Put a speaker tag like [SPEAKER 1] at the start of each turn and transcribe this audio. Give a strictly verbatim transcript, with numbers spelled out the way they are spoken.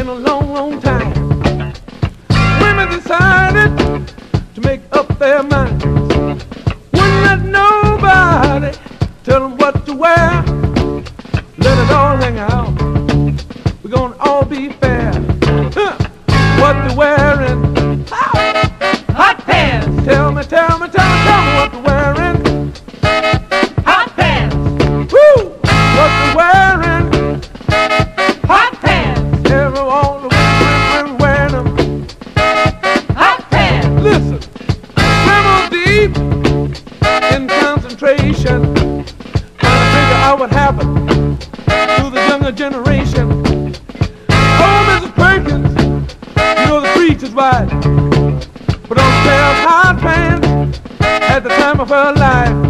[SPEAKER 1] a long, long time. Women decided to make up their minds. Wouldn't let nobody tell them what to wear. Let it all hang out. We're gonna all be fair. Huh. What they wearing?
[SPEAKER 2] Hot pants.
[SPEAKER 1] Tell me, tell me, tell me, tell me what they're wearing.
[SPEAKER 2] Hot pants.
[SPEAKER 1] Woo! What they're wearing.
[SPEAKER 2] Hot pants.
[SPEAKER 1] Every all the women wearing them.
[SPEAKER 2] Hot pants.
[SPEAKER 1] Listen, swim deep in concentration, trying to figure out what happened to the younger generation. Oh, Missus Perkins, you know the preacher's wife, put on a pair of hot pants at the time of her life.